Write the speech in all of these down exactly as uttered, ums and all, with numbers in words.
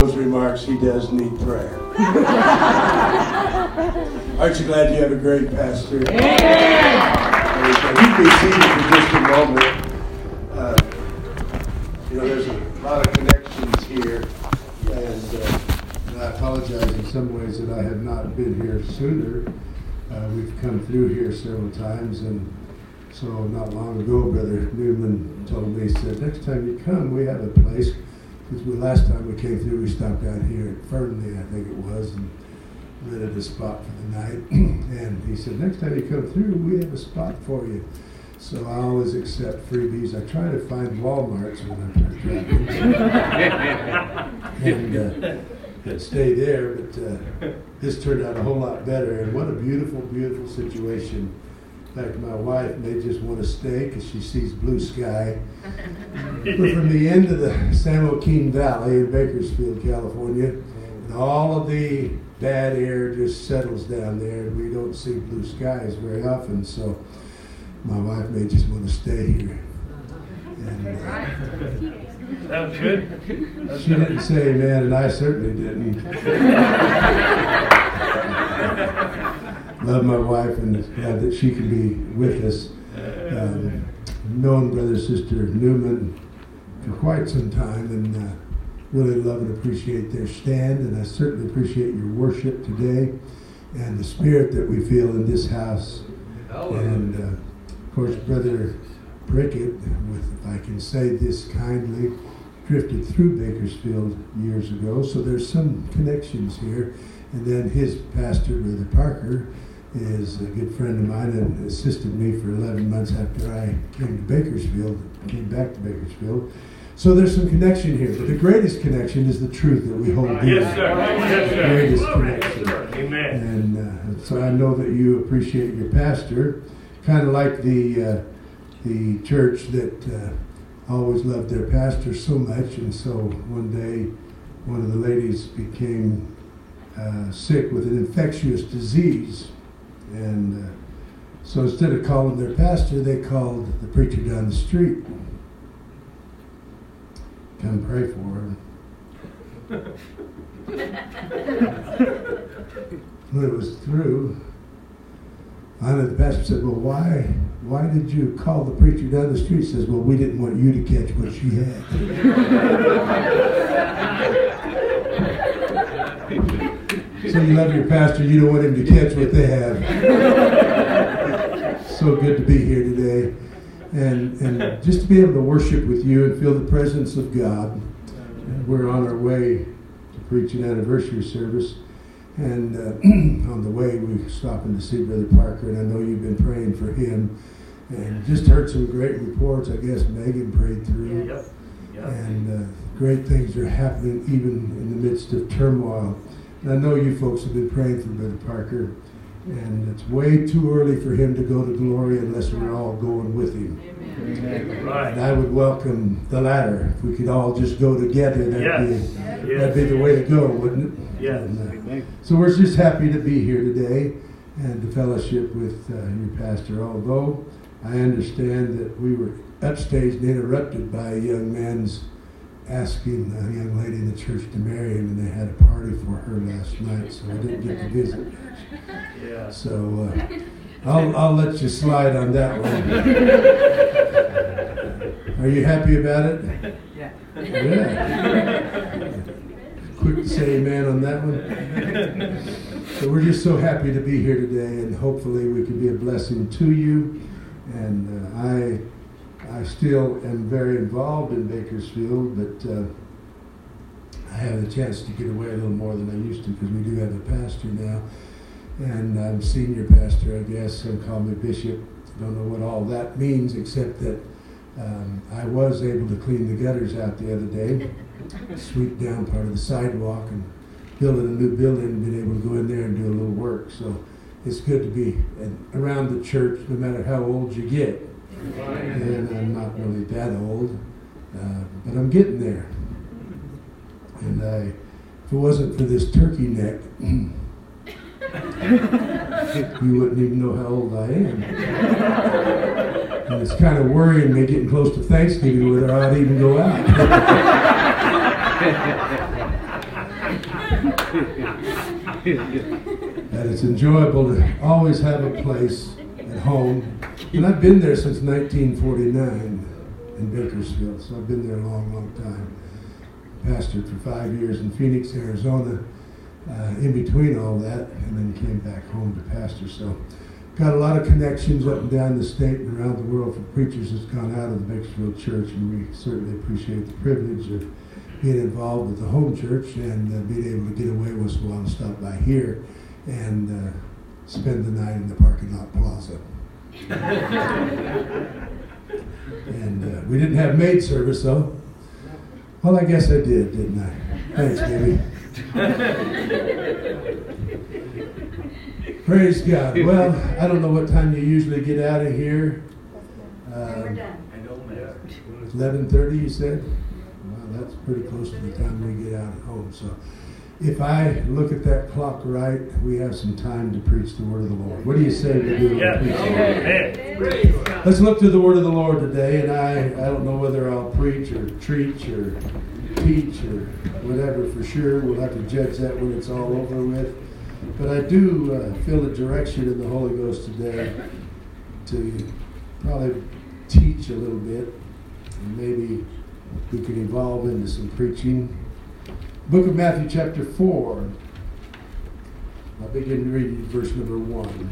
Those remarks, he does need prayer. Aren't you glad you have a great pastor? You be seated for just a moment. Uh, you know, there's a lot of connections here, and, uh, and I apologize in some ways that I have not been here sooner. Uh, we've come through here several times, and so not long ago, Brother Newman told me, he said, next time you come, we have a place. Because we, last time we came through, we stopped out here at Fernley, I think it was, and rented a spot for the night. And he said, next time you come through, we have a spot for you. So I always accept freebies. I try to find Walmarts when I'm traveling. and, uh, and stay there, but uh, this turned out a whole lot better. And what a beautiful, beautiful situation. In fact, my wife may just want to stay because she sees blue sky. But from the end of the San Joaquin Valley in Bakersfield, California, and all of the bad air just settles down there, and we don't see blue skies very often. So my wife may just want to stay here. And, uh, Sounds good. She didn't say amen, and I certainly didn't. Love my wife and glad that she can be with us. Um, known Brother Sister Newman for quite some time, and uh, really love and appreciate their stand, and I certainly appreciate your worship today and the spirit that we feel in this house. And uh, of course, Brother Prickett, with, if I can say this kindly, drifted through Bakersfield years ago, so there's some connections here. And then his pastor, Brother Parker, is a good friend of mine and assisted me for eleven months after I came to Bakersfield, came back to Bakersfield. So there's some connection here, but the greatest connection is the truth that we hold dear. Yes, sir. Yes, sir. The greatest connection. Amen. And uh, so I know that you appreciate your pastor, kind of like the uh, the church that uh, always loved their pastor so much. And so one day, one of the ladies became uh, sick with an infectious disease. And uh, so instead of calling their pastor, they called the preacher down the street. Come pray for her. When it was through, finally the pastor said, well, why why did you call the preacher down the street? He says, well, we didn't want you to catch what she had. So you love your pastor, you don't want him to catch what they have. So good to be here today. And, and just to be able to worship with you and feel the presence of God. We're on our way to preach an anniversary service. And uh, on the way, we're stopping to see Brother Parker, and I know you've been praying for him. And just heard some great reports. I guess Megan prayed through. Yep. Yep. And uh, great things are happening even in the midst of turmoil. And I know you folks have been praying for Brother Parker. And it's way too early for him to go to glory unless we're all going with him. Amen. Right. And I would welcome the latter. If we could all just go together, that'd, Yes. be, Yes. that'd be the way to go, wouldn't it? Yes. And, uh, so we're just happy to be here today and to fellowship with uh, your pastor. Although I understand that we were upstaged and interrupted by a young man's asking a young lady in the church to marry him, and they had a party for her last night, so I didn't get to visit. Yeah. So uh, I'll, I'll let you slide on that one. Are you happy about it? Yeah. Yeah. Quick to say amen on that one. So we're just so happy to be here today, and hopefully we can be a blessing to you. And uh, I I still am very involved in Bakersfield, but uh, I have the chance to get away a little more than I used to because we do have a pastor now. And I'm senior pastor, I guess. Some call me bishop. Don't know what all that means, except that um, I was able to clean the gutters out the other day, sweep down part of the sidewalk, and building a new building, and been able to go in there and do a little work. So it's good to be around the church, no matter how old you get. And I'm not really that old, uh, but I'm getting there. And I, if it wasn't for this turkey neck, you wouldn't even know how old I am. And it's kind of worrying me getting close to Thanksgiving whether I ought to even go out. That it's enjoyable to always have a place at home. And I've been there since nineteen forty-nine in Bakersfield, so I've been there a long, long time. Pastored for five years in Phoenix, Arizona, uh, in between all that, and then came back home to pastor. So got a lot of connections up and down the state and around the world for preachers that's gone out of the Bakersfield church, and we certainly appreciate the privilege of being involved with the home church and uh, being able to get away once in a while and stop by here and uh, spend the night in the parking lot plaza. And uh, we didn't have maid service, though. Well, I guess I did, didn't I? Thanks, baby. Praise God. Well, I don't know what time you usually get out of here. Um, eleven thirty, you said? Well, that's pretty close to the time we get out at home. So if I look at that clock right, we have some time to preach the word of the Lord. What do you say we do? Yeah. Amen. Let's look to the word of the Lord today, and I, I don't know whether I'll preach or preach or teach or whatever for sure. We'll have to judge that when it's all over with. But I do uh, feel the direction in the Holy Ghost today to probably teach a little bit, and maybe we can evolve into some preaching. Book of Matthew chapter four. I'll begin reading verse number one.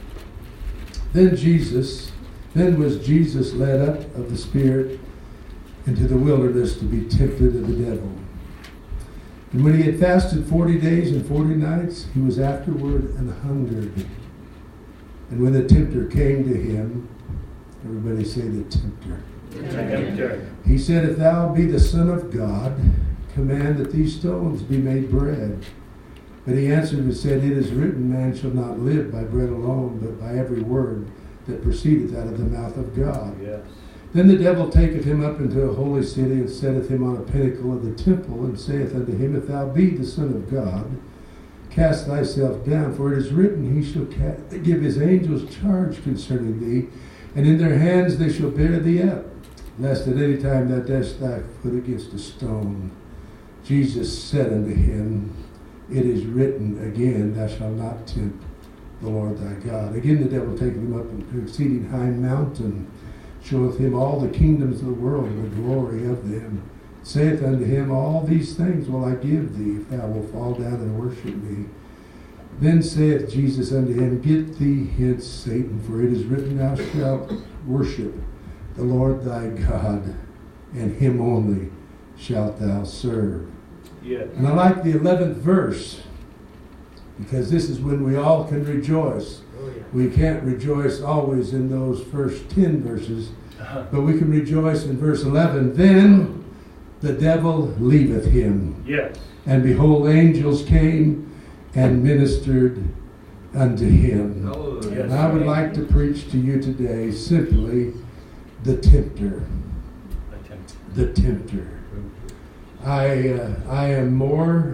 Then Jesus, then was Jesus led up of the Spirit into the wilderness to be tempted of the devil. And when he had fasted forty days and forty nights, he was afterward and hungered. And when the tempter came to him, everybody say the tempter. The tempter. He said, if thou be the Son of God, command that these stones be made bread. But he answered and said, it is written, man shall not live by bread alone, but by every word that proceedeth out of the mouth of God. Yes. Then the devil taketh him up into a holy city, and setteth him on a pinnacle of the temple, and saith unto him, if thou be the Son of God, cast thyself down, for it is written, he shall ca- give his angels charge concerning thee, and in their hands they shall bear thee up, lest at any time thou dash thy foot against a stone. Jesus said unto him, it is written again, thou shalt not tempt the Lord thy God. Again the devil taketh him up into an exceeding high mountain, showeth him all the kingdoms of the world and the glory of them. Saith unto him, all these things will I give thee, if thou wilt fall down and worship me. Then saith Jesus unto him, get thee hence, Satan, for it is written, thou shalt worship the Lord thy God, and him only shalt thou serve. Yes. And I like the eleventh verse, because this is when we all can rejoice. Oh, yeah. We can't rejoice always in those first ten verses, Uh-huh. but we can rejoice in verse eleven. Then the devil leaveth him, Yes. and behold, angels came and ministered unto him. Oh, yes. And I would like to preach to you today simply the tempter. The tempter. I uh, I am more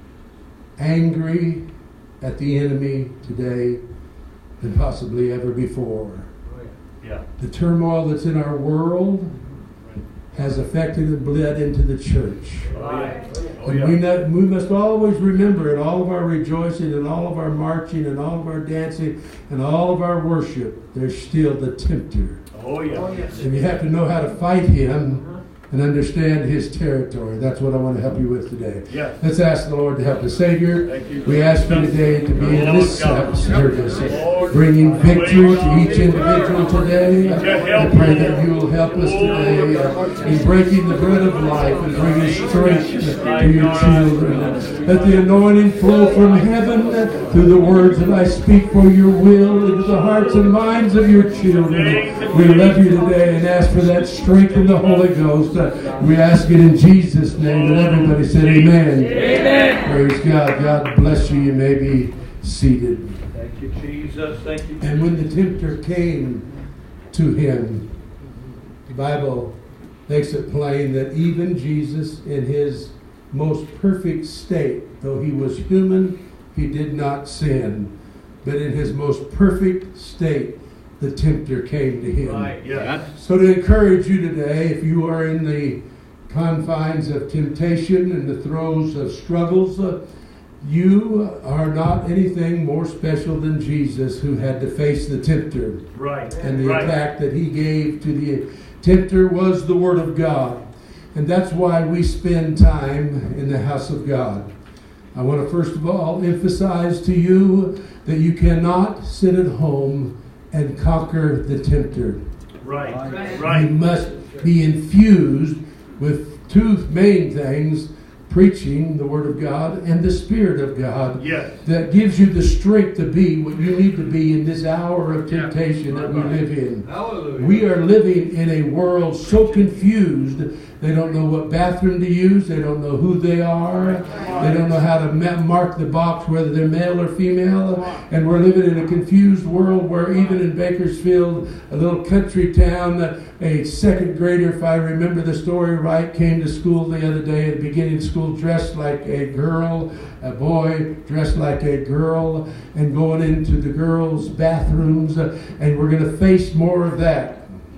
angry at the enemy today than possibly ever before. Yeah. The turmoil that's in our world has affected and bled into the church. Oh, yeah. Oh, And yeah. we, know, we must always remember in all of our rejoicing and all of our marching and all of our dancing and all of our worship, there's still the tempter. Oh, yeah. Yes. And you have to know how to fight him and understand his territory. That's what I want to help you with today. Yes. Let's ask the Lord to help the Savior. Thank you. We ask you today to be in this Lord God. service, Lord, bringing victory to each Lord, individual today. I pray that you will help us today uh, in breaking the bread of life and bringing strength to your children. Let the anointing flow from heaven through the words that I speak for your will into the hearts and minds of your children. We love you today and ask for that strength in the Holy Ghost. Uh, we ask it in Jesus' name. And everybody said amen. Amen. Praise God. God bless you. You may be seated. Thank you, Jesus. Thank you, Jesus. And when the tempter came to him, the Bible makes it plain that even Jesus in his most perfect state, though he was human, he did not sin. But in his most perfect state, the tempter came to him. Right, yes. So to encourage you today, if you are in the confines of temptation and the throes of struggles, uh, you are not anything more special than Jesus, who had to face the tempter. Right. And the right. attack that he gave to the tempter was the Word of God. And that's why we spend time in the house of God. I want to first of all emphasize to you that you cannot sit at home and conquer the tempter. Right. Right. Right. You must be infused with two main things: preaching the Word of God and the Spirit of God. Yes. That gives you the strength to be what you need to be in this hour of temptation Yeah. that we live in. Hallelujah. We are living in a world so confused. They don't know what bathroom to use. They don't know who they are. They don't know how to ma- mark the box whether they're male or female. And we're living in a confused world where even in Bakersfield, a little country town, a second grader, if I remember the story right, came to school the other day at the beginning of school dressed like a girl, a boy dressed like a girl, and going into the girls' bathrooms. And we're going to face more of that.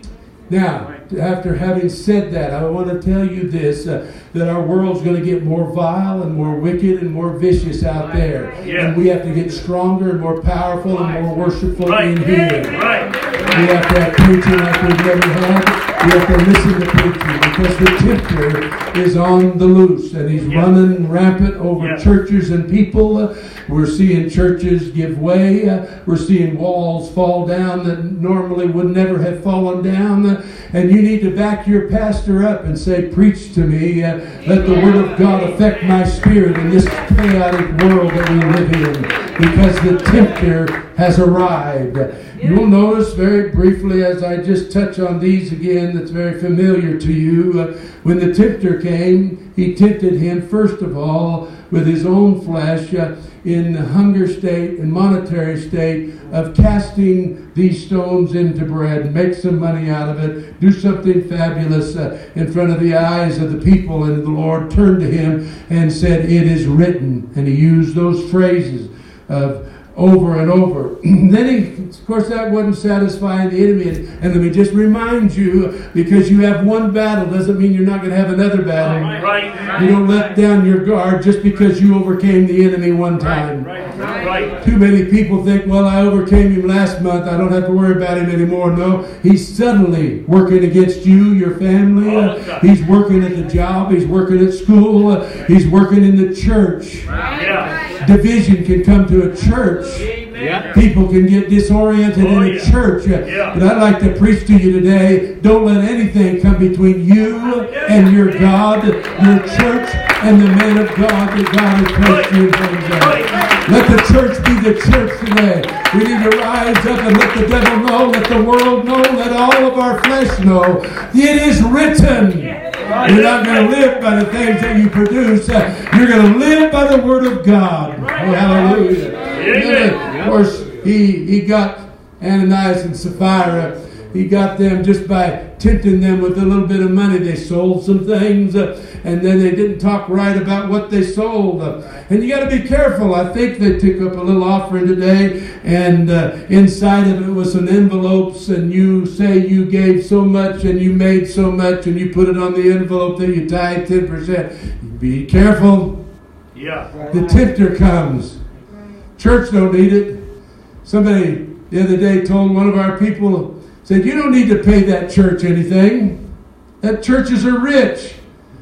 Now, after having said that, I want to tell you this, uh, that our world's going to get more vile and more wicked and more vicious out there. Yeah. And we have to get stronger and more powerful and more worshipful Right. in here. Right. We have to have preaching like we've never had. We have to listen to preaching because the tempter is on the loose and he's Yeah. running rampant over Yeah. churches and people. Uh, We're seeing churches give way. Uh, We're seeing walls fall down that normally would never have fallen down. Uh, And you need to back your pastor up and say, preach to me. Uh, Let the Word of God affect my spirit in this chaotic world that we live in, because the tempter has arrived. You'll notice very briefly as I just touch on these again, that's very familiar to you. Uh, when the tempter came, he tempted him first of all with his own flesh uh, in the hunger state and monetary state of casting these stones into bread, make some money out of it, do something fabulous uh, in front of the eyes of the people. And the Lord turned to him and said, it is written. And he used those phrases of over and over. Then he, of course, that wasn't satisfying the enemy. And, and let me just remind you, because you have one battle doesn't mean you're not going to have another battle. Right. You don't let down your guard just because you overcame the enemy one time. Right. Right. Too many people think, well, I overcame him last month, I don't have to worry about him anymore. No, he's suddenly working against you, your family. Uh, he's working at the job. He's working at school. Uh, he's working in the church. Yeah. Division can come to a church. Yeah. People can get disoriented Oh, in a yeah. church. Uh, Yeah. But I'd like to preach to you today, don't let anything come between you and your God, your church, and the man of God that God has placed you in front of. Let the church be the church today. We need to rise up and let the devil know, let the world know, let all of our flesh know. It is written. You're not going to live by the things that you produce. Uh, You're going to live by the Word of God. Oh, hallelujah. And then, of course, he, he got Ananias and Sapphira. He got them just by tempting them with a little bit of money. They sold some things, uh, and then they didn't talk right about what they sold. Uh, and you got to be careful. I think they took up a little offering today, and uh, inside of it was some envelopes, and you say you gave so much, and you made so much, and you put it on the envelope that you tithe ten percent. Be careful. Yeah. The tempter comes. Church don't need it. Somebody the other day told one of our people, said, you don't need to pay that church anything. That churches are rich.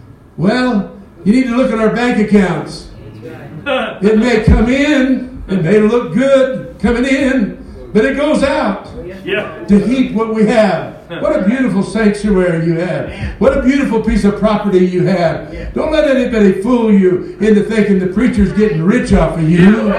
Well, you need to look at our bank accounts. It may come in, it may look good coming in, but it goes out Yeah. to heap what we have. What a beautiful sanctuary you have. What a beautiful piece of property you have. Don't let anybody fool you into thinking the preacher's getting rich off of you.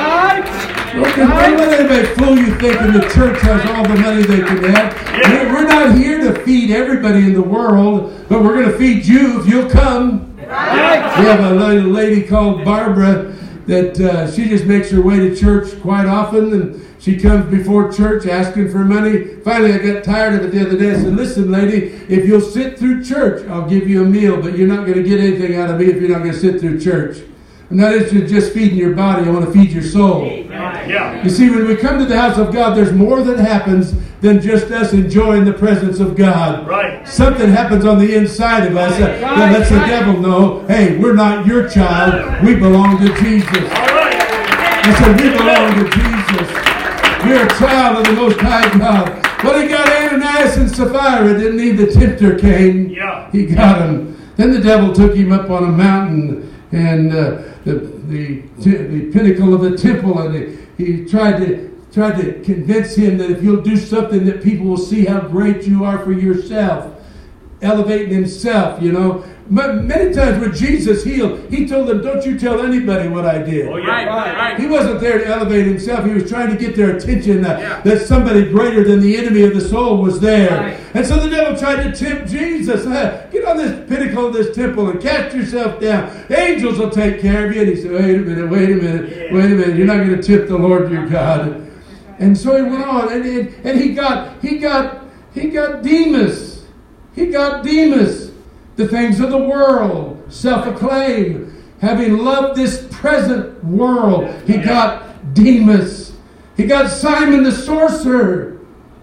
Don't let anybody fool you thinking the church has all the money they can have. We're not here to feed everybody in the world, but we're going to feed you if you'll come. We have a little lady called Barbara that uh, she just makes her way to church quite often, and she comes before church asking for money. Finally, I got tired of it the other day. I said, listen, lady, if you'll sit through church, I'll give you a meal, but you're not going to get anything out of me if you're not going to sit through church. I'm not interested in just feeding your body. I want to feed your soul. Yeah. Yeah. You see, when we come to the house of God, there's more that happens than just us enjoying the presence of God. Right. Something happens on the inside of us uh, that lets the devil know, hey, we're not your child. We belong to Jesus. All right. I said, we belong to Jesus. We're a child of the Most High God. Well, he got Ananias and Sapphira, didn't he? The tempter came. Yeah. He got him. Then the devil took him up on a mountain and uh, the, the the pinnacle of the temple, and he, he tried to tried to convince him that if you'll do something that people will see how great you are for yourself, elevating himself, you know. But many times when Jesus healed, he told them, don't you tell anybody what I did. Oh, yeah. Right, right. He wasn't there to elevate himself. He was trying to get their attention that, Yeah. that somebody greater than the enemy of the soul was there. Right. And so the devil tried to tempt Jesus. Uh, Get on this pinnacle of this temple and cast yourself down. Angels will take care of you. And he said, wait a minute, wait a minute, Yeah. wait a minute. You're not going to tempt the Lord your God. And so he went on, and, and, and he got he got he got Demas. He got Demas. The things of the world, self-acclaim, having loved this present world. He Yeah. got Demas. He got Simon the sorcerer.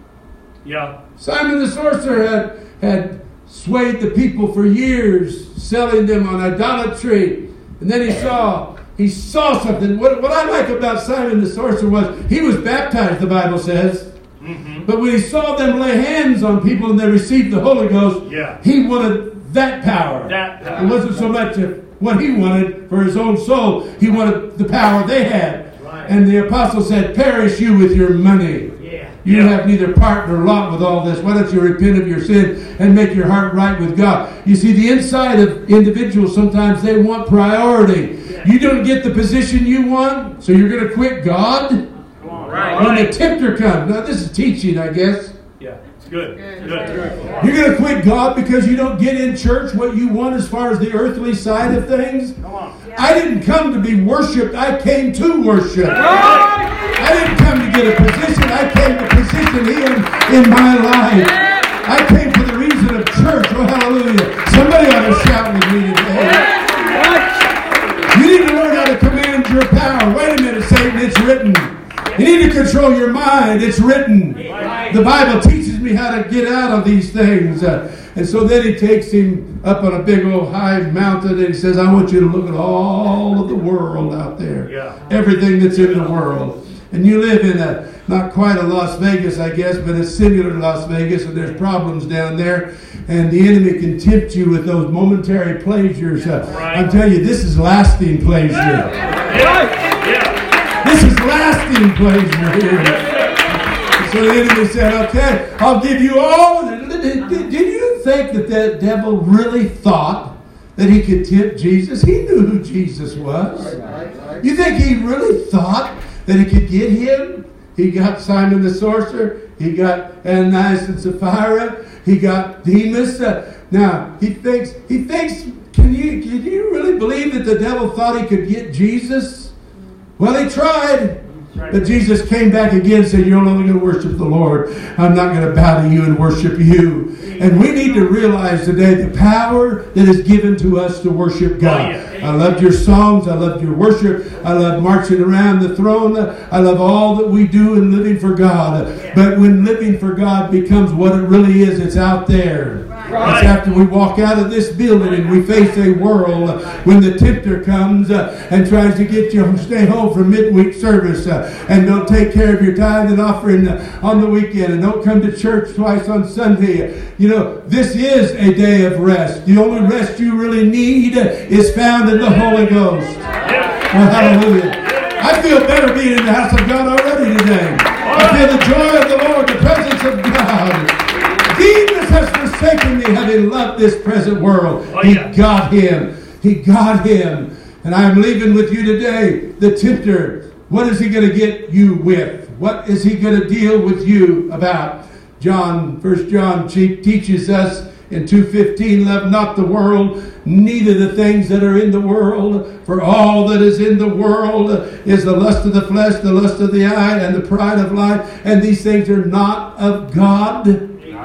Yeah. Simon the sorcerer had, had swayed the people for years, selling them on idolatry. And then he saw he saw something. What, what I like about Simon the sorcerer was he was baptized, the Bible says. Mm-hmm. But when he saw them lay hands on people and they received the Holy Ghost, Yeah. he wanted that power. That power. It wasn't so much of what he wanted for his own soul. He wanted the power they had. Right. And the apostle said, perish you with your money. Yeah. You Yeah. have neither part nor lot with all this. Why don't you repent of your sin and make your heart right with God? You see, the inside of individuals, sometimes they want priority. Yeah. You don't get the position you want, so you're going to quit God? Come on. Right. When Right. the tempter comes. Now, this is teaching, I guess. Yeah. It's good. Good. Good. You're going to quit God because you don't get in church what you want as far as the earthly side of things? Come on. I didn't come to be worshipped. I came to worship. I didn't come to get a position. I came to position Him in my life. I came for the reason of church. Oh, hallelujah. Somebody ought to shout with me today. You need to learn how to command your power. Wait a minute, Satan. It's written. You need to control your mind. It's written. The Bible teaches me how to get out of these things. Uh, and so then he takes him up on a big old high mountain and he says, I want you to look at all of the world out there. Yeah. Everything that's in the world. And you live in a, not quite a Las Vegas, I guess, but a similar Las Vegas, and there's problems down there. And the enemy can tempt you with those momentary pleasures. Uh, Right. I'm telling you, this is lasting pleasure. Yeah. Yeah. This is lasting pleasure here. So the enemy said, okay, I'll give you all of it. Did, did, did you think that the devil really thought that he could tempt Jesus? He knew who Jesus was. You think he really thought that he could get him? He got Simon the sorcerer. He got Ananias and Sapphira. He got Demas. Uh, now, he thinks, he thinks, can you, can you really believe that the devil thought he could get Jesus? Well, he tried. But Jesus came back again and said, you're only going to worship the Lord. I'm not going to bow to you and worship you. And we need to realize today the power that is given to us to worship God. I loved your songs. I loved your worship. I love marching around the throne. I love all that we do in living for God. But when living for God becomes what it really is, it's out there. It's after we walk out of this building and we face a world when the tempter comes uh, and tries to get you to stay home for midweek service uh, and don't take care of your tithe and offering uh, on the weekend and don't come to church twice on Sunday. You know, this is a day of rest. The only rest you really need is found in the Holy Ghost. Well, hallelujah. I feel better being in the house of God already today. I feel the joy of the Lord, the presence of God. Jesus has forsaken me, having loved this present world. Oh, he yeah. got him. He got him. And I'm leaving with you today. The tempter, what is he going to get you with? What is he going to deal with you about? John, First John teaches us in two fifteen, love not the world, neither the things that are in the world. For all that is in the world is the lust of the flesh, the lust of the eye, and the pride of life. And these things are not of God.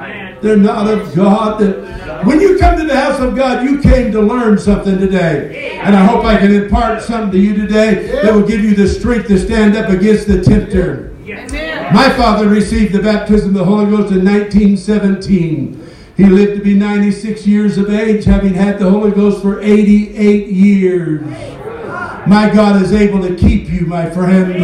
They're not of God. When you come to the house of God, you came to learn something today. And I hope I can impart something to you today that will give you the strength to stand up against the tempter. My father received the baptism of the Holy Ghost in nineteen seventeen. He lived to be ninety-six years of age, having had the Holy Ghost for eighty-eight years. My God is able to keep you, my friend.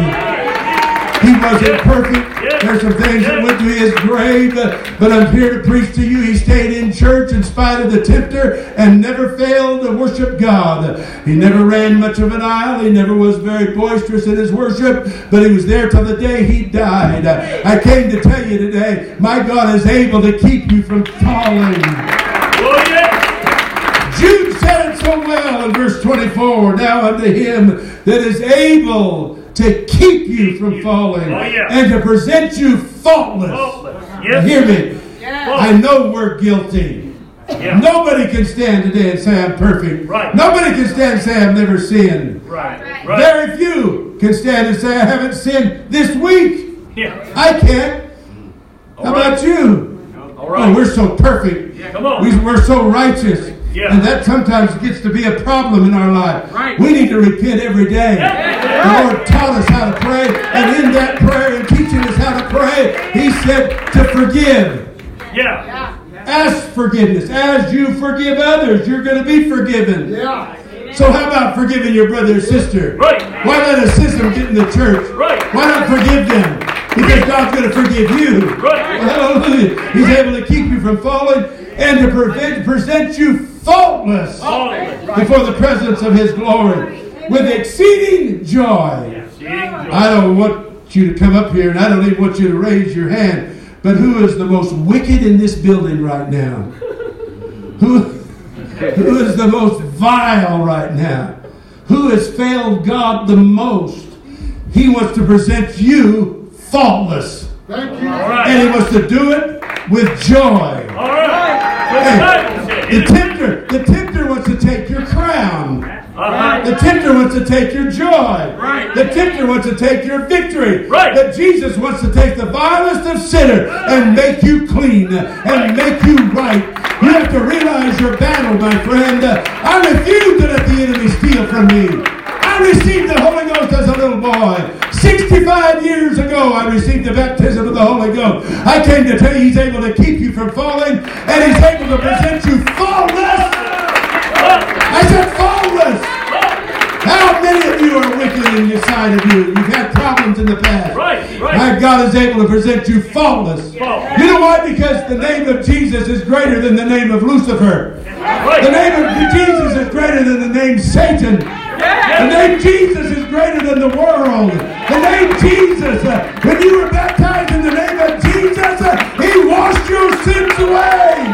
He wasn't perfect. There's some things that went to his grave, but I'm here to preach to you. He stayed in church in spite of the tempter and never failed to worship God. He never ran much of an aisle. He never was very boisterous in his worship, but he was there till the day he died. I came to tell you today, my God is able to keep you from falling. Oh, yeah. Jude said it so well in verse twenty-four. Now unto him that is able to keep you from falling oh, yeah. and to present you faultless. Faultless. Yes. Hear me. Yeah. I know we're guilty. Yeah. Nobody can stand today and say I'm perfect. Right. Nobody can stand and say I've never sinned. Right. Right. Very few can stand and say I haven't sinned this week. Yeah. I can't. All How right. about you? All right. Oh, we're so perfect. Yeah, come on. We, we're so righteous. Yeah. And that sometimes gets to be a problem in our life. Right. We need to repent every day. Yeah. The Lord taught us how to pray, and in that prayer and teaching us how to pray, He said to forgive. Yeah. Ask forgiveness. As you forgive others, you're going to be forgiven. Yeah. So how about forgiving your brother or sister? Right. Why let a sister get in the church? Right. Why not forgive them? Because God's going to forgive you. Right. Well, hallelujah. He's able to keep you from falling and to prevent, present you faultless Faultless. before the presence of His glory with exceeding joy. I don't want you to come up here, and I don't even want you to raise your hand, but who is the most wicked in this building right now? Who, who is the most vile right now? Who has failed God the most? He wants to present you faultless. Thank you. All right. And He wants to do it with joy. All right. What the Bible said. The tempter, the tempter wants to take your crown. Uh-huh. The tempter wants to take your joy. Right. The tempter wants to take your victory. Right. But Jesus wants to take the vilest of sinners and make you clean and make you right. You have to realize your battle, my friend. I refuse to let the enemy steal from me. I received the Holy Ghost as a little boy. sixty-five years ago, I received the baptism of the Holy Ghost. I came to tell you He's able to keep you from falling, and He's able to present you faultless. I said faultless. How many of you are wicked in the sight of you? You've had problems in the past. Right, right. My God is able to present you faultless. Faultless. You know why? Because the name of Jesus is greater than the name of Lucifer. Right. The name of Jesus is greater than the name Satan. The name Jesus is greater than the world. The name Jesus, uh, when you were baptized in the name of Jesus, uh, He washed your sins away.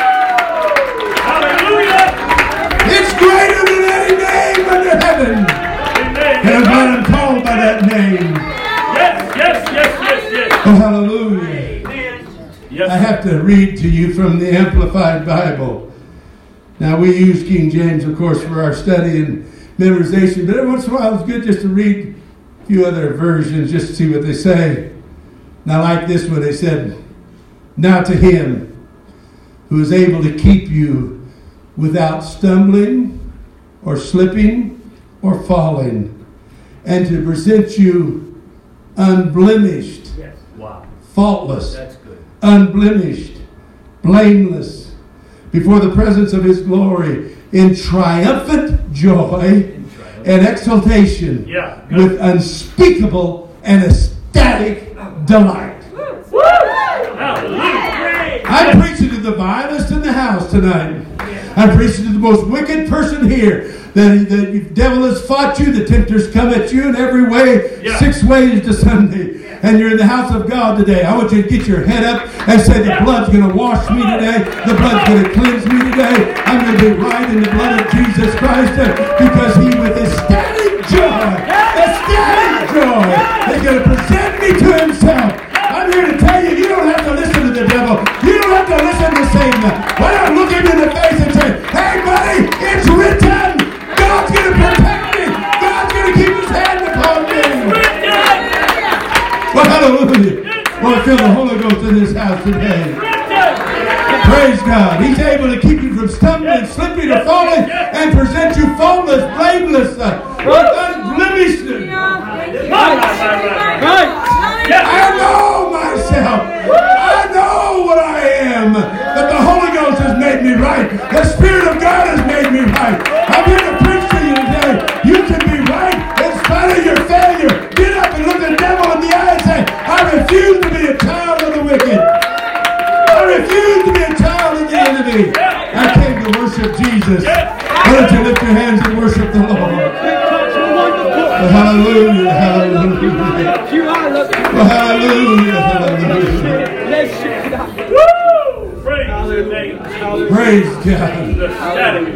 Hallelujah. It's greater than any name under heaven. Amen. And I'm glad I'm called by that name. Yes, yes, yes, yes, yes. Oh, hallelujah. Amen. Yes. I have to read to you from the Amplified Bible. Now, we use King James, of course, for our study and memorization, but every once in a while it's good just to read a few other versions just to see what they say. Now, like this one, they said, "Now to Him who is able to keep you without stumbling or slipping or falling, and to present you unblemished, Yes. Wow. faultless, That's good. unblemished, blameless, before the presence of His glory in triumphant joy and exultation, Yeah, good. with unspeakable and ecstatic delight." Woo! Hallelujah. I'm preaching to the vilest in the house tonight. I'm preaching to the most wicked person here. The, the devil has fought you. The tempters come at you in every way. Yeah. Six ways to Sunday. And you're in the house of God today. I want you to get your head up and say, the blood's going to wash me today. The blood's going to cleanse me today. I'm going to be right in the blood of Jesus Christ, uh, because He, with ecstatic joy, ecstatic joy, is going to present me to Himself. I'm here to tell you, you don't have to listen to the devil. You don't have to listen to Satan. Why not look him in the face and say, "Hey, buddy, it's written. God's going to protect me. God's going to keep His hand upon me." Well, hallelujah. Well, I feel the Holy Ghost in this house today. Praise God. He's able to keep you from stumbling, slipping, or falling, and present you faultless, blameless, uh, unblemished. I know myself. I know what I am. That the Holy Ghost has made me right. The Spirit of God has made me right. I'm here to preach to you today. You can be right in spite of your failure. Get up and look the devil in the eye and say, I refuse to be a child of the wicked. I refuse to be a child of the enemy. I came to worship Jesus. Why don't you lift your hands and worship the Lord? Oh, hallelujah, hallelujah. Oh, hallelujah, hallelujah. Woo! Praise your name. Praise God. The static.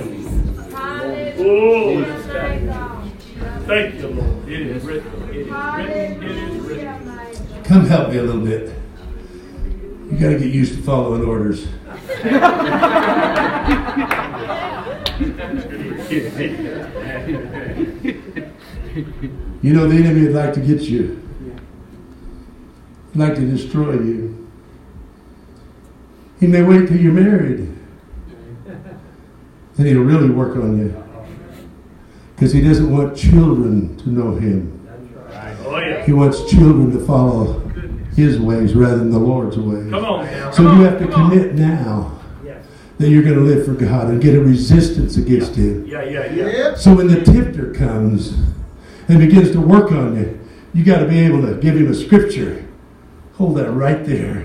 Oh, the static. Thank you, Lord. It is written. It is written. It is written. Come help me a little bit. You got to get used to following orders. You know, the enemy would like to get you. He'd like to destroy you. He may wait till you're married. Then he'll really work on you. Because he doesn't want children to know him. He wants children to follow his ways rather than the Lord's ways. Come on. So you have to commit now that you're going to live for God and get a resistance against him. Yeah, yeah, yeah. So when the tempter comes and begins to work on you, you got to be able to give him a scripture. Hold that right there.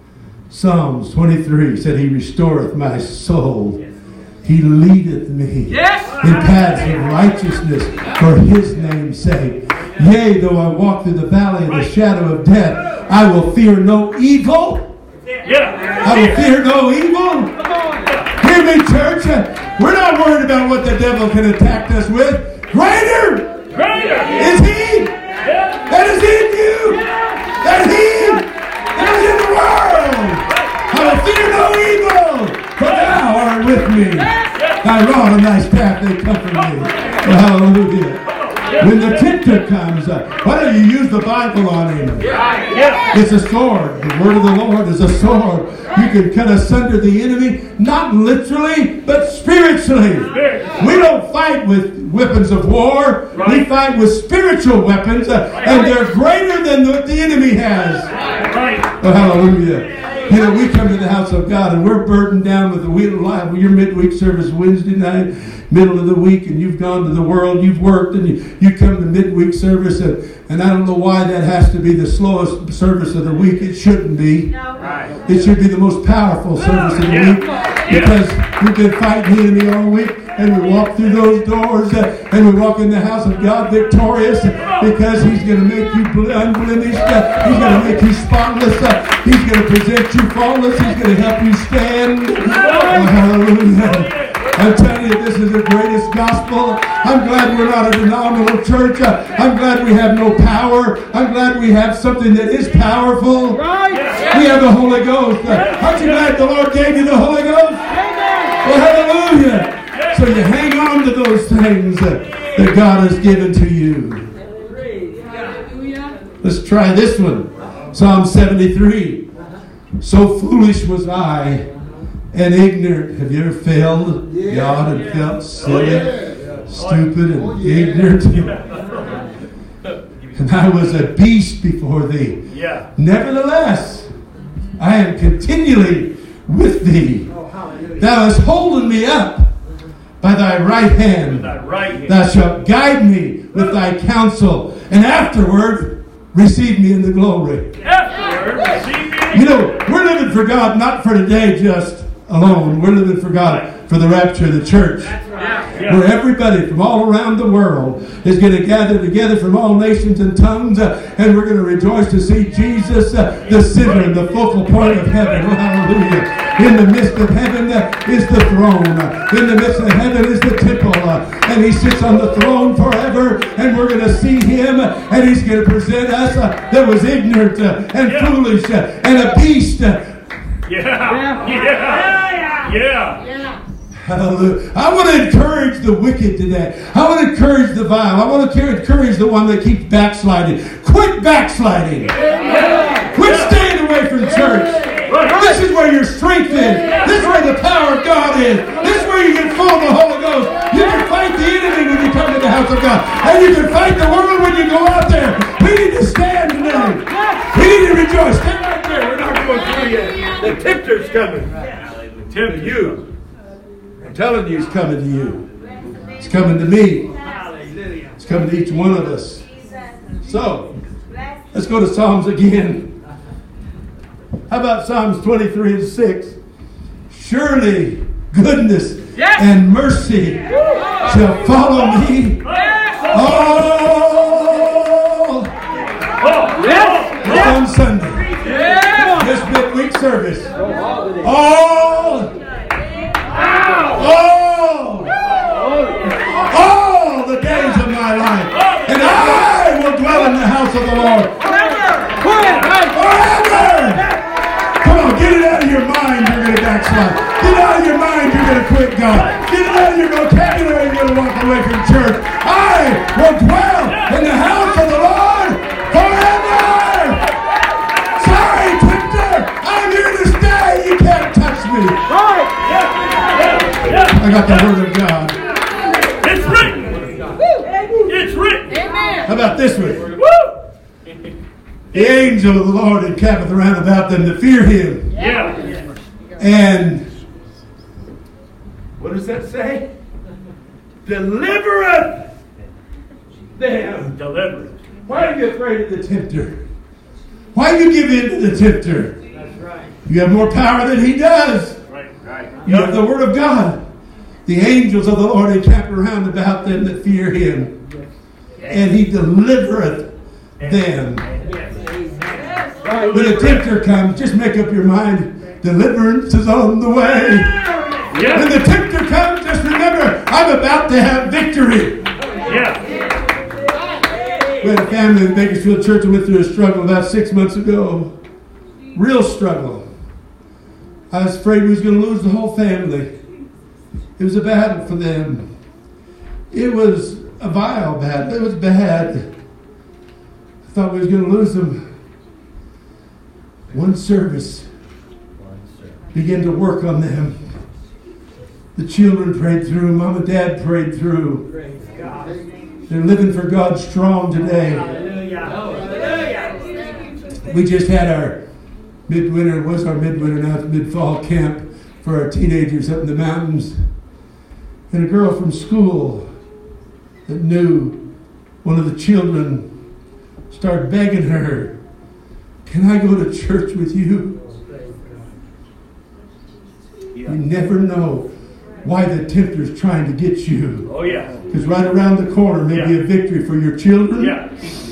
Psalms twenty-three said, He restoreth my soul. He leadeth me Yes. in paths of righteousness for his name's sake. Yea, though I walk through the valley of the shadow of death, I will fear no evil. Yeah. I will fear no evil. Hear me, church. We're not worried about what the devil can attack us with. Greater Greater. is he that is in you than he that is in the world. I will fear no evil, for thou art with me. Thy rod and thy staff, they comfort me. Oh, hallelujah. When the tempter comes, uh, why don't you use the Bible on him? It's a sword. The word of the Lord is a sword. You can cut asunder the enemy, not literally, but spiritually. We don't fight with weapons of war. We fight with spiritual weapons, uh, and they're greater than what the enemy has. Oh, hallelujah. You know, we come to the house of God and we're burdened down with the wheel of life. Your midweek service Wednesday night, middle of the week, and you've gone to the world, you've worked, and you, you come to midweek service, and, and I don't know why that has to be the slowest service of the week. It shouldn't be. It should be the most powerful service of the week, because we've been fighting the enemy all week, and we walk through those doors, uh, and we walk in the house of God victorious, because he's going to make you unblemished, uh, he's going to make you spotless, uh, he's going to present you faultless, he's going to help you stand. Oh, hallelujah. I'm telling you, this is the greatest gospel. I'm glad we're not a denominational church. Uh, I'm glad we have no power. I'm glad we have something that is powerful. We have the Holy Ghost. Uh, aren't you glad the Lord gave you the Holy Ghost? Well, hallelujah. So you hang on to those things uh, that God has given to you. Let's try this one. Psalm seventy-three. So foolish was I and ignorant. Have you ever failed God and felt silly, stupid, and ignorant? And I was a beast before thee. Nevertheless, I am continually with thee. Thou hast holden me up by thy right hand. Thou shalt guide me with thy counsel, and afterward receive me in the glory. Afterward, receive me. You know, we're living for God not for today just alone. We're living for God for the rapture of the church. Where everybody from all around the world is going to gather together from all nations and tongues, uh, and we're going to rejoice to see Jesus, uh, the center and the focal point of heaven. Hallelujah. In the midst of heaven uh, is the throne. Uh, in the midst of heaven is the temple. Uh, and he sits on the throne forever, and we're going to see him, uh, and he's going to present us uh, that was ignorant uh, and yeah. foolish uh, and a beast. Uh, yeah. Yeah. Yeah. Yeah. Yeah. Hallelujah. I want to encourage the wicked today. I want to encourage the vile. I want to encourage the one that keeps backsliding. Quit backsliding. Yeah. Quit staying away from church. This is where your strength is. This is where the power of God is. This is where you get full of the Holy Ghost. You can fight the enemy when you come to the house of God. And you can fight the world when you go out there. We need to stand today. We need to rejoice. Stand right there. We're not going through yet. The tempter's coming. To you. I'm telling you, he's coming to you. He's coming to me. He's coming to each one of us. So, let's go to Psalms again. How about Psalms twenty-three and six? Surely goodness yes. and mercy yes. shall follow me all yes. on Sunday. Yes. This midweek service. All, all, all the days of my life. And I will dwell in the house of the Lord. Forever. Come on, get it out of your mind, you're going to backslide. Get it out of your mind, you're going to quit God. Get it out of your vocabulary, you're going to walk away from church. I will dwell in the house of the Lord forever. Sorry, tempter, I'm here to stay. You can't touch me. I got the word of God. It's written. It's written. How about this one? The angel of the Lord encampeth round about them that fear him. Yeah. And what does that say? Delivereth them. Delivereth. Why are you afraid of the tempter? Why do you give in to the tempter? That's right. You have more power than he does. Right, right. You have the word of God. The angels of the Lord encamp round about them that fear him. And he delivereth them. When a tempter comes, just make up your mind. Deliverance is on the way. Yeah. When the tempter comes, just remember, I'm about to have victory. Yeah. We had a family in Bakersfield Church that went through a struggle about six months ago. Real struggle. I was afraid we was going to lose the whole family. It was a battle for them. It was a vile battle. It was bad. I thought we was going to lose them. One service began to work on them. The children prayed through. Mom and Dad prayed through. They're living for God strong today. We just had our midwinter, it was our midwinter, now it's mid-fall camp for our teenagers up in the mountains. And a girl from school that knew one of the children started begging her, can I go to church with you? You never know why the tempter's trying to get you. Oh, yeah. Because right around the corner may yeah. be a victory for your children, yeah.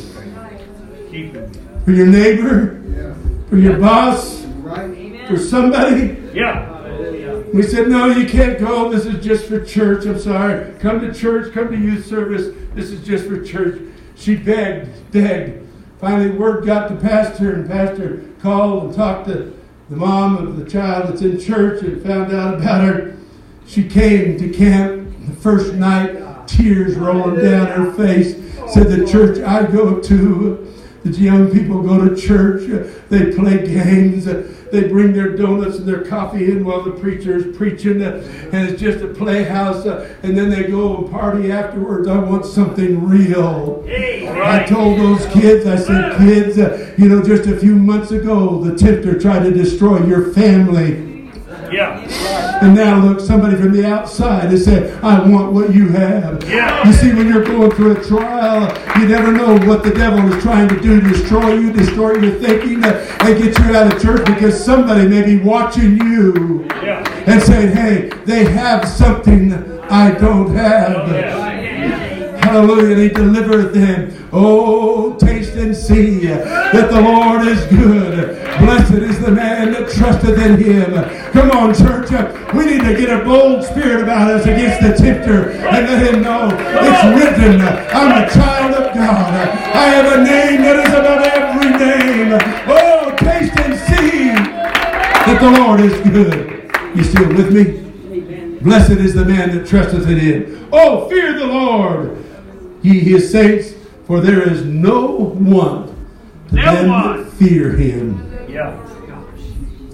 Keep it. for your neighbor, yeah. for your boss, right. for somebody. Yeah. We said, no, you can't go. This is just for church. I'm sorry. Come to church. Come to youth service. This is just for church. She begged, begged. Finally, word got to pastor, and pastor called and talked to the mom of the child that's in church and found out about her. She came to camp the first night, tears rolling down her face. Said the church I go to, the young people go to church. They play games. They bring their donuts and their coffee in while the preacher is preaching. And it's just a playhouse. And then they go and party afterwards. I want something real. I told those kids, I said, kids, you know, just a few months ago, the tempter tried to destroy your family. Yeah. And now look, somebody from the outside has said, I want what you have. Yeah. You see, when you're going through a trial, you never know what the devil is trying to do, destroy you, destroy your thinking, uh, and get you out of church because somebody may be watching you yeah. and saying, hey, they have something I don't have. Oh, yeah. Hallelujah. And he delivered them. Oh, taste and see that the Lord is good. Blessed is the man that trusteth in him. Come on, church. We need to get a bold spirit about us against the tempter and let him know it's written. I'm a child of God. I have a name that is above every name. Oh, taste and see that the Lord is good. You still with me? Blessed is the man that trusteth in him. Oh, fear the Lord, ye his saints, for there is no one to No them one. that fear him. Yeah.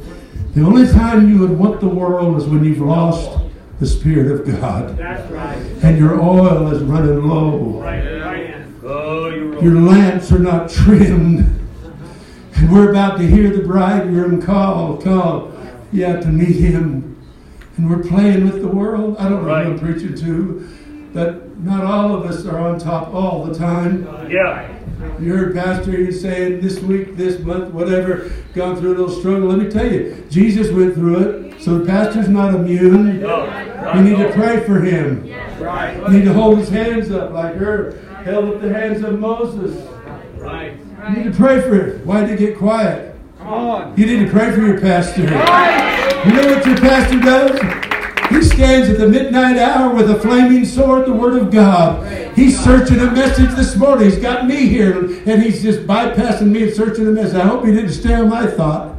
The only time you would want the world is when you've lost the Spirit of God. That's right. And your oil is running low. Right, right. Oh, you're Your lamps are not trimmed. And we're about to hear the bridegroom call, call, yeah, to meet him. And we're playing with the world. I don't know Right. who I'm preaching to, but not all of us are on top all the time. Yeah. You heard Pastor, he's saying this week, this month, whatever, gone through a little struggle. Let me tell you, Jesus went through it, so the pastor's not immune. No. You need to pray for him. Right. You need to hold his hands up like her held up the hands of Moses. Right. You need to pray for it. Why did you get quiet? Come on. You need to pray for your pastor. You know what your pastor does? He stands at the midnight hour with a flaming sword, the Word of God. He's searching a message this morning. He's got me here, and he's just bypassing me and searching a message. I hope he didn't stay on my thought.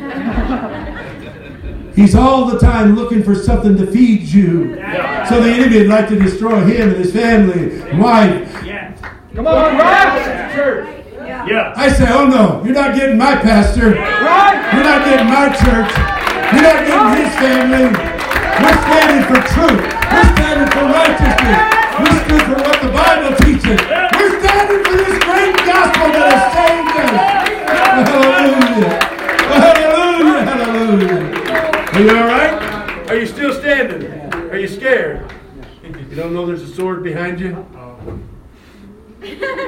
He's all the time looking for something to feed you. Yeah. So the enemy would like to destroy him and his family, wife. Yeah. Come on, right? Church. Yeah. I say, oh no, you're not getting my pastor. You're not getting my church. You're not getting his family. We're standing for truth. We're standing for righteousness. We're standing for what the Bible teaches. We're standing for this great gospel that has saved us. Hallelujah. Hallelujah. Hallelujah. Are you all right? Are you still standing? Are you scared? You don't know there's a sword behind you? Oh,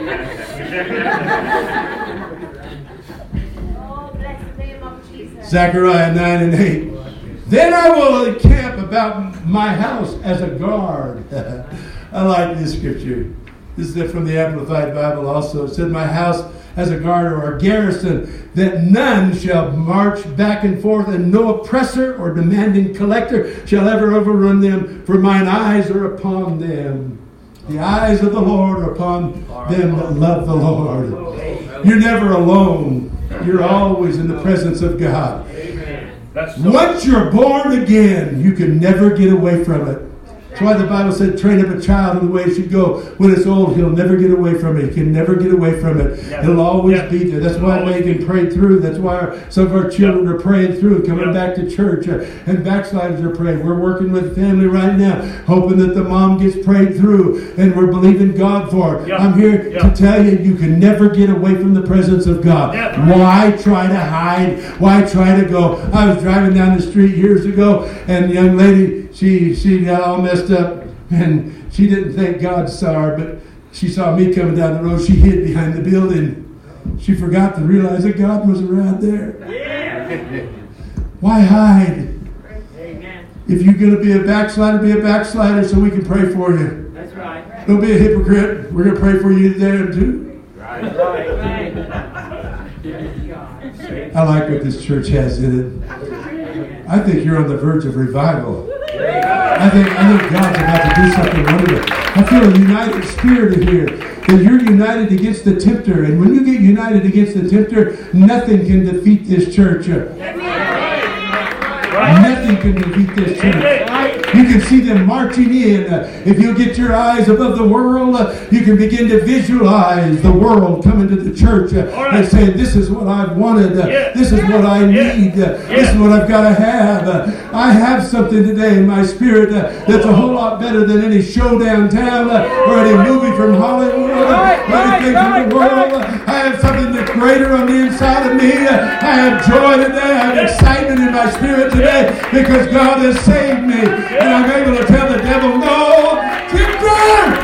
bless the name of Jesus. Zechariah nine and eight. Then I will encamp about my house as a guard. I like this scripture. This is from the Amplified Bible also. It said, my house as a guard or a garrison, that none shall march back and forth, and no oppressor or demanding collector shall ever overrun them, for mine eyes are upon them. The eyes of the Lord are upon them that love the Lord. You're never alone. You're always in the presence of God. That's so Once you're born again, you can never get away from it. That's why the Bible said, train up a child in the way it should go. When it's old, he'll never get away from it. He can never get away from it. Yeah. It'll always Yeah. be there. That's why Megan prayed through. That's why our, some of our children are praying through, coming Yeah. back to church. Uh, and backsliders are praying. We're working with family right now, hoping that the mom gets prayed through. And we're believing God for it. Yeah. I'm here Yeah. to tell you, you can never get away from the presence of God. Yeah. Why try to hide? Why try to go? I was driving down the street years ago, and a young lady, she, she got all messed up. And she didn't think God saw her, but she saw me coming down the road. She hid behind the building. She forgot to realize that God was around there. Yeah. Why hide? Amen. If you're going to be a backslider, be a backslider so we can pray for you. That's right. Don't be a hypocrite. We're going to pray for you there too. Right. Right. I like what this church has in it. I think you're on the verge of revival. I think, I think God's about to do something wonderful. I feel a united spirit in here. That you're united against the tempter. And when you get united against the tempter, nothing can defeat this church. Nothing can defeat this church. You can see them marching in. Uh, if you get your eyes above the world, uh, you can begin to visualize the world coming to the church uh, right. and saying, this is what I've wanted. Uh, Yeah. This is what I Yeah. need. Uh, Yeah. This is what I've got to have. Uh, I have something today in my spirit uh, that's a whole lot better than any show downtown uh, or any movie from Hollywood uh, Right, or anything right, from the right, world. Uh, I have something that's greater on the inside of me. Uh, I have joy today. I have excitement in my spirit today because God has saved me. And I'm able to tell the devil, no, get down!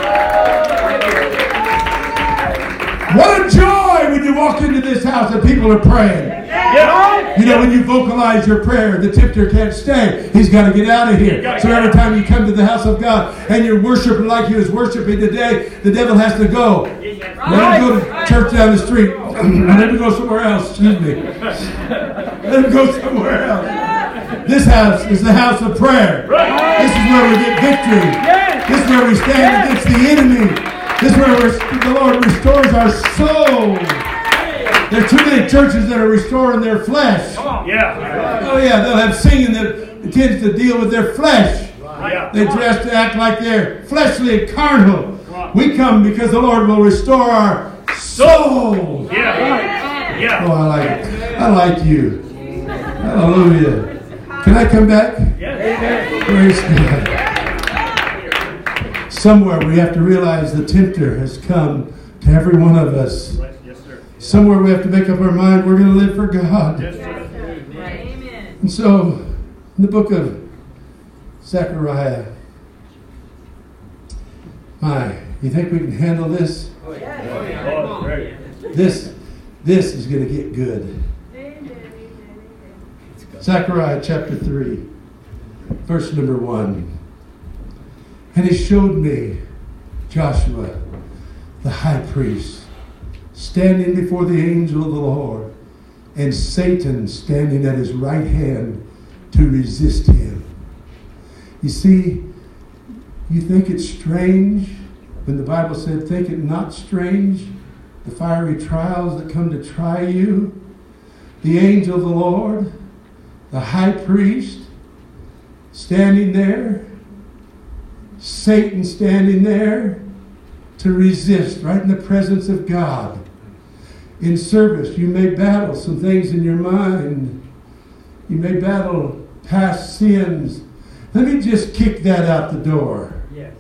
What a joy when you walk into this house and people are praying. Yeah. You know, when you vocalize your prayer, the tempter can't stay. He's got to get out of here. So every time you come to the house of God and you're worshiping like he was worshiping today, the devil has to go. Let him go to church down the street. Let him go somewhere else. Excuse me. Let him go somewhere else. This house is the house of prayer. This is where we get victory. This is where we stand against the enemy. This is where we're, the Lord restores our soul. There are too many churches that are restoring their flesh. Yeah. Oh yeah, they'll have singing that tends to deal with their flesh. Yeah. They dress to act like they're fleshly and carnal. We come because the Lord will restore our soul. Yeah. Oh, Yeah. I like it. I like you. Hallelujah. Can I come back? Yes. Praise God. Somewhere we have to realize the tempter has come to every one of us. Yes, sir. Somewhere we have to make up our mind we're going to live for God. Yes, sir. Amen. And so, in the book of Zechariah, my, you think we can handle this? Oh, great. This, this is going to get good. Zechariah chapter three, verse number one. And he showed me Joshua, the high priest, standing before the angel of the Lord, and Satan standing at his right hand to resist him. You see, you think it's strange when the Bible said, think it not strange, the fiery trials that come to try you. The angel of the Lord, the high priest, standing there, Satan standing there to resist right in the presence of God. In service, you may battle some things in your mind. You may battle past sins. Let me just kick that out the door. Yes.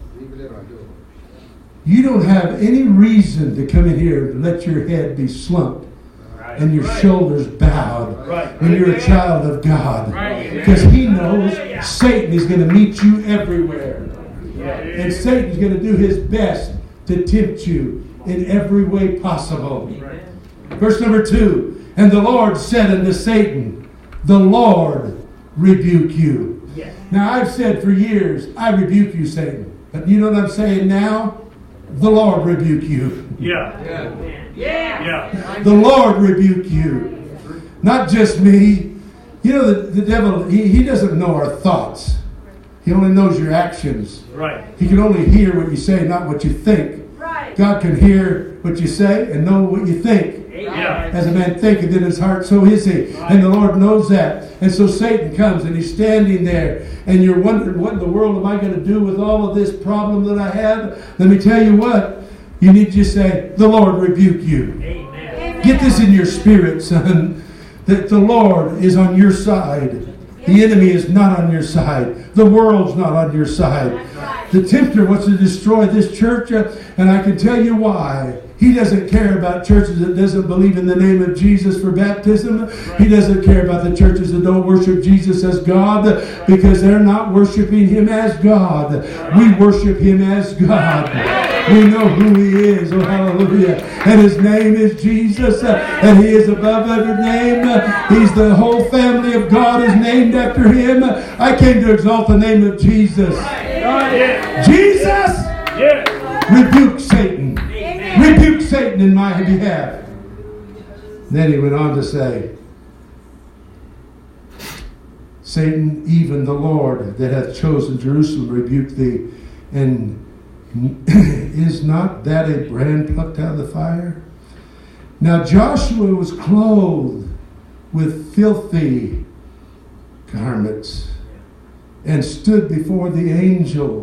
You don't have any reason to come in here and let your head be slumped Right. and your Right. shoulders bowed Right. when you're a child of God. Right. Because he knows Satan is going to meet you everywhere. Yeah. And Satan's going to do his best to tempt you in every way possible. Right. Verse number two. And the Lord said unto Satan, the Lord rebuke you. Yes. Now I've said for years, I rebuke you, Satan. But you know what I'm saying now? The Lord rebuke you. Yeah. Yeah. Yeah. The Lord rebuke you. Not just me. You know, the, the devil, he, he doesn't know our thoughts. He only knows your actions. Right. He can only hear what you say, not what you think. Right. God can hear what you say and know what you think. Yeah. As a man thinketh in his heart, so is he. And the Lord knows that. And so Satan comes and he's standing there. And you're wondering, what in the world am I going to do with all of this problem that I have? Let me tell you what. You need to just say, the Lord rebuke you. Amen. Get this in your spirit, son. That the Lord is on your side. The enemy is not on your side. The world's not on your side. The tempter wants to destroy this church, uh, and I can tell you why. He doesn't care about churches that doesn't believe in the name of Jesus for baptism. He doesn't care about the churches that don't worship Jesus as God, because they're not worshiping him as God. We worship him as God. We know who he is. Oh, hallelujah. And his name is Jesus, uh, and he is above every name. Uh, he's the whole family of God is named after him. I came to exalt the name of Jesus. Yeah. Jesus, Yeah. rebuke Satan. Rebuke Satan in my behalf. Then he went on to say, Satan, even the Lord that hath chosen Jerusalem, rebuke thee. And is not that a brand plucked out of the fire? Now Joshua was clothed with filthy garments and stood before the angel.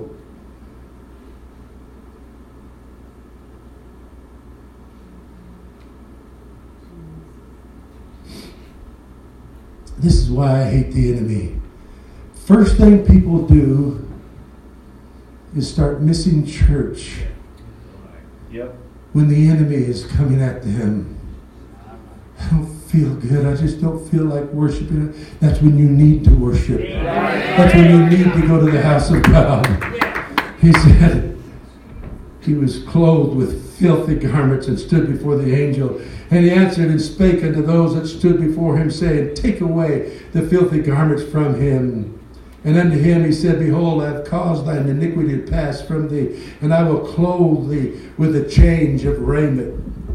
This is why I hate the enemy. First thing people do is start missing church Yep. when the enemy is coming at them. I don't feel good. I just don't feel like worshiping. That's when you need to worship. That's when you need to go to the house of God. He said he was clothed with filthy garments and stood before the angel. And he answered and spake unto those that stood before him, saying, take away the filthy garments from him. And unto him he said, behold, I have caused thine iniquity to pass from thee, and I will clothe thee with a change of raiment.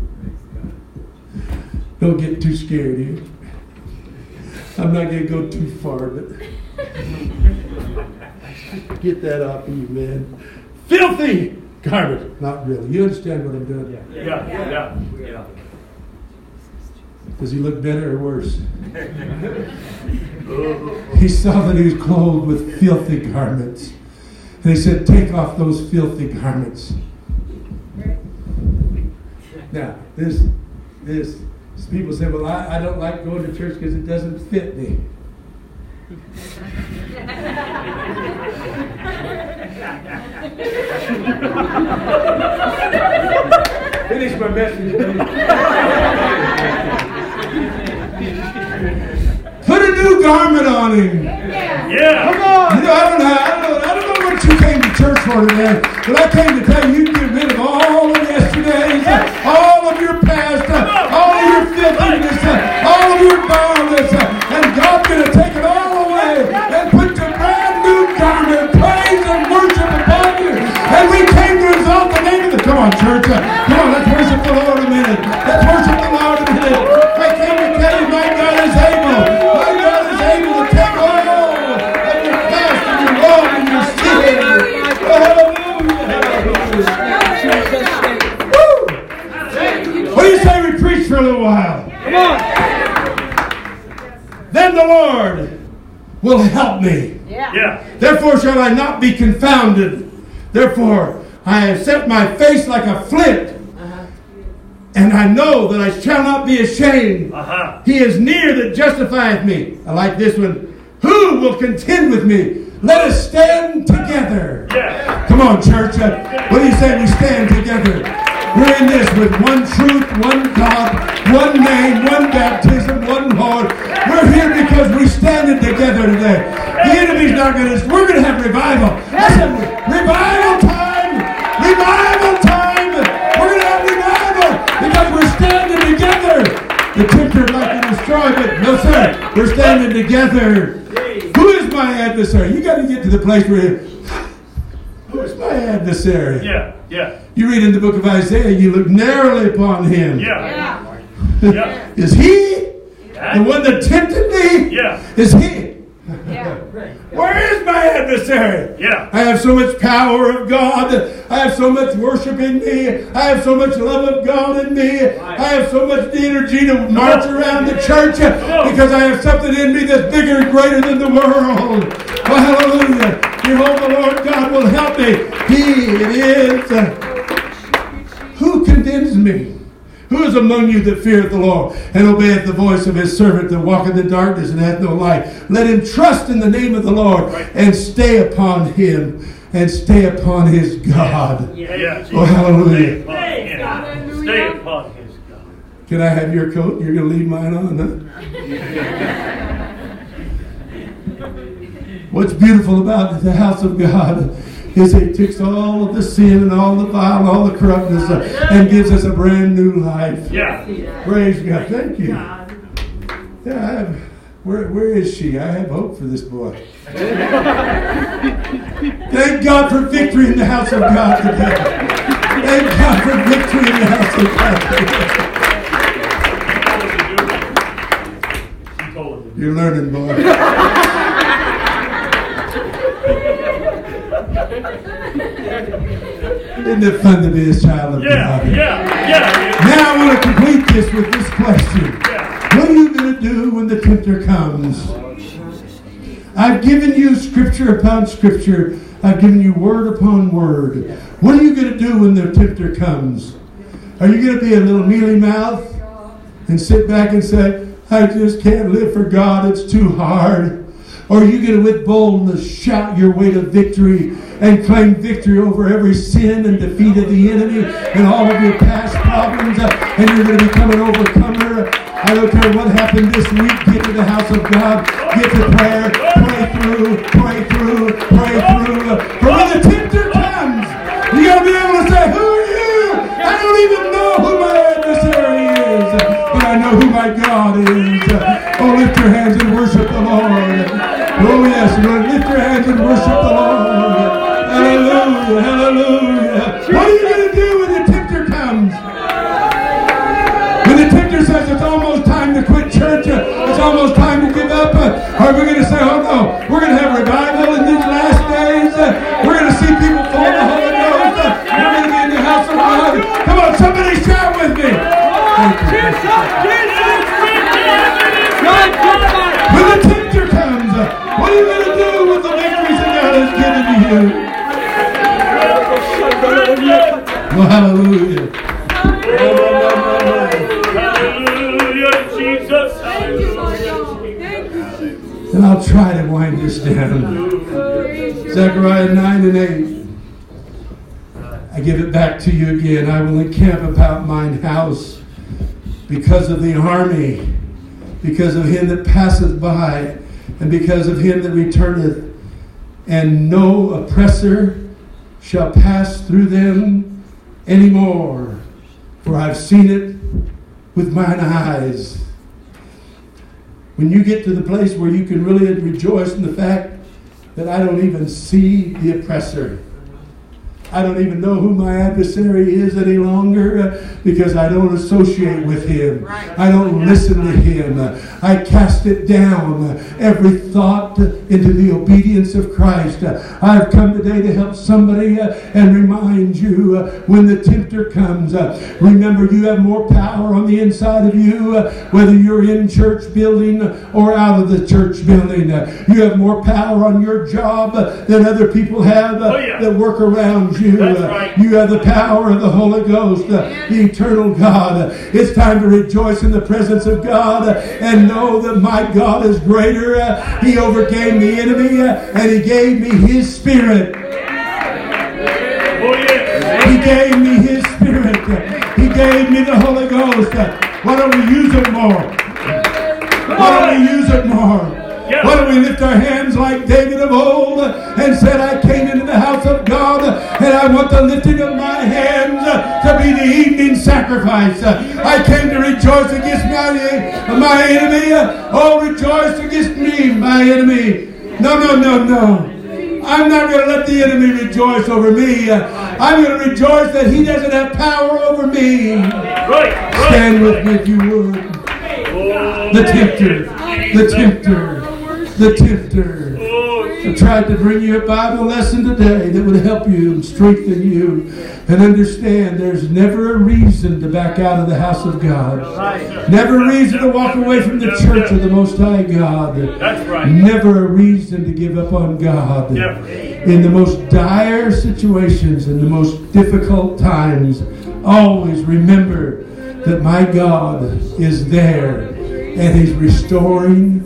Don't get too scared here. I'm not going to go too far, but get that off of you, man. Filthy garment. Not really. You understand what I'm doing? Yeah. Yeah. Yeah. Does he look better or worse? He saw that he was clothed with filthy garments. And he said, take off those filthy garments. Now, this, this People say, well, I, I don't like going to church because it doesn't fit me. Finish my message. Put a new garment on him. Yeah. Come on. You know, I don't know. I don't know. I don't know what you came to church for today, but I came to tell you you can get rid of all of yesterday's, uh, all of your past, uh, all of your filthiness, uh, all of your vileness, uh, and God's going to take it all away and put a brand new garment, praise and worship upon you. And we came to exalt the name of the. Come on, church. Uh, come on, let's worship the Lord a minute. Let's worship the Lord a minute. I came to tell you, my God is able. My God is able to take all of your past and your wrong and your sin. Hallelujah. What do you say we preach for a little while? Come on. Then the Lord will help me. Yeah. Therefore shall I not be confounded. Therefore I have set my face like a flint. Uh-huh. And I know that I shall not be ashamed. Uh-huh. He is near that justifieth me. I like this one. Who will contend with me? Let us stand together. Yeah. Come on, church. Uh, what do you say we stand together? We're in this with one truth, one God, one name, one baptism, one Lord. We're here because we standing together today. The enemy's not going to. We're going to have revival. Listen, revival time. Revival time. We're going to have revival because we're standing together. The tempter would like to destroy, but no, sir. We're standing together. Who is my adversary? You got to get to the place where you, who is my adversary? Yeah, yeah. You read in the book of Isaiah, you look narrowly upon him. Yeah. Yeah. Is he the one that tempted me? Yeah. Is he? Yeah. Where is my adversary? Yeah. I have so much power of God. I have so much worship in me. I have so much love of God in me. I have so much energy to march around the church because I have something in me that's bigger and greater than the world. Oh, hallelujah. Behold, the Lord God will help me. He it is. Uh, who condemns me? Who is among you that feareth the Lord and obeyeth the voice of his servant that walketh in darkness and hath no light? Let him trust in the name of the Lord and stay upon him and stay upon his God. Yeah. Yeah. Oh, hallelujah. Stay upon him. Stay upon his God. Can I have your coat? You're going to leave mine on, huh? What's beautiful about the house of God is it takes all of the sin and all the vile and all the corruptness uh, and gives us a brand new life. Yeah. Praise God. Thank you. Yeah, I have, where, where is she? I have hope for this boy. Thank God for victory in the house of God today. Thank God for victory in the house of God. You're learning, boy. Isn't it fun to be a child of Yeah, God? yeah, yeah. Now I want to complete this with this question. Yeah. What are you going to do when the tempter comes? I've given you scripture upon scripture. I've given you word upon word. What are you going to do when the tempter comes? Are you going to be a little mealy mouth and sit back and say, I just can't live for God, it's too hard? Or are you going to with boldness shout your way to victory and claim victory over every sin and defeat of the enemy and all of your past problems, uh, and you're going to become an overcomer? I don't care what happened this week. Get to the house of God. Get to prayer. Pray through. Pray through. Pray through. For when the tempter comes, you got to be able to say, who are you? I don't even know who my adversary is, but I know who my God is. Oh, lift your hands and worship the Lord. Oh, yes, Lord, lift your hands and worship the Lord. Hallelujah, hallelujah. What are you going to do when the tempter comes? When the tempter says it's almost time to quit church, uh, it's almost time to give up, uh, are we going to say, oh no, we're going to have revival in these last days. Uh, we're going to see people full of the Holy Ghost. Uh, we're going to be in the house of God. Come on, somebody shout with me. When the tempter comes, uh, what are you going to do with the victories that God has given to you? Well, hallelujah. Hallelujah. I'll try to wind this down. Zechariah nine and eight. I give it back to you again. I will encamp about mine house because of the army, because of him that passeth by, and because of him that returneth. And no oppressor shall pass through them anymore, for I've seen it with mine eyes. When you get to the place where you can really rejoice in the fact that I don't even see the oppressor. I don't even know who my adversary is any longer uh, because I don't associate with him. I don't listen to him. I cast it down, uh, every thought uh, into the obedience of Christ. Uh, I've come today to help somebody uh, and remind you uh, when the tempter comes, uh, remember you have more power on the inside of you, uh, whether you're in church building or out of the church building. Uh, you have more power on your job uh, than other people have uh, Oh, yeah. that work around you. That's Uh, right. You have the power of the Holy Ghost, uh, the eternal God. Uh, it's time to rejoice in the presence of God uh, and know that my God is greater. Uh, he overcame the enemy uh, and he gave me his spirit. Oh, yeah. He gave me his spirit. Uh, he gave me the Holy Ghost. Uh, why don't we use it more? Why don't we use it more? Yeah. Why don't we lift our hands like David of old and said, I came into the house of God and I want the lifting of my hands to be the evening sacrifice. I came to rejoice against my, my enemy. Oh, rejoice against me, my enemy. No, no, no, no. I'm not going to let the enemy rejoice over me. I'm going to rejoice that he doesn't have power over me. Right, right. Stand with me if you would. The tempter, the tempter. The tempter. I tried to bring you a Bible lesson today that would help you and strengthen you and understand there's never a reason to back out of the house of God. Never a reason to walk away from the church of the Most High God. That's right. Never a reason to give up on God. Never. In the most dire situations, in the most difficult times, always remember that my God is there and he's restoring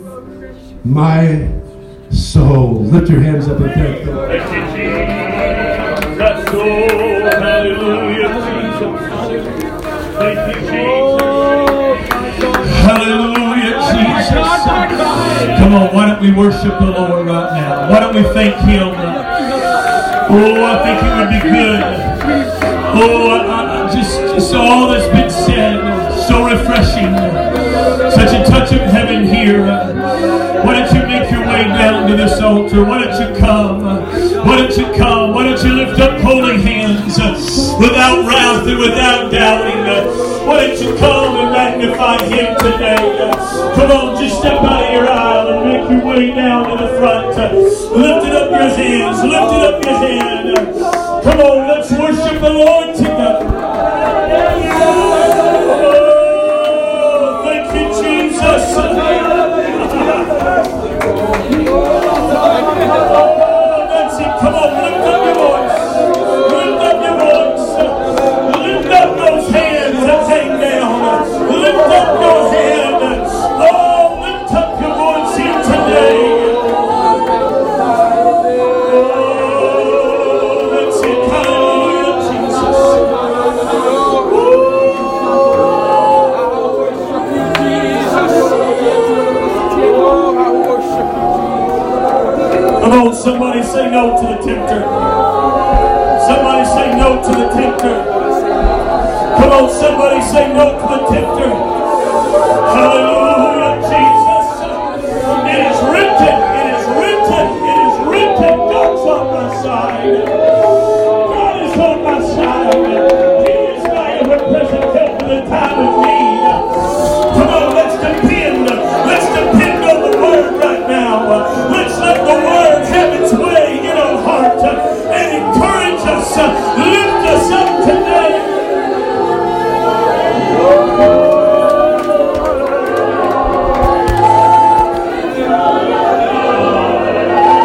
my soul. Lift your hands up and thank the Lord. Thank you, Jesus. That's so. Hallelujah, Jesus. Thank you, Jesus. Hallelujah, Jesus. Come on, why don't we worship the Lord right now? Why don't we thank him? Oh, I think it would be good. Oh, I, I, just, just all that's been said, so refreshing. Such a touch of heaven here. Why don't you make your way down to this altar? Why don't you come? Why don't you come? Why don't you lift up holy hands without wrath and without doubting? Why don't you come and magnify him today? Come on, just step out of your aisle and make your way down to the front. Lift it up your hands. Lift it up your hand. Come on, let's worship the Lord together. Oh, thank you, Jesus. Come on, lift up your voice. Lift up your voice. Lift up those hands that hang down. Lift up those hands. Oh, lift up your voice here today. Oh, that's it. Hallelujah, Jesus. Come on, somebody say no to the tempter. Somebody say no to the tempter. Come on, somebody say no to the tempter. Hallelujah.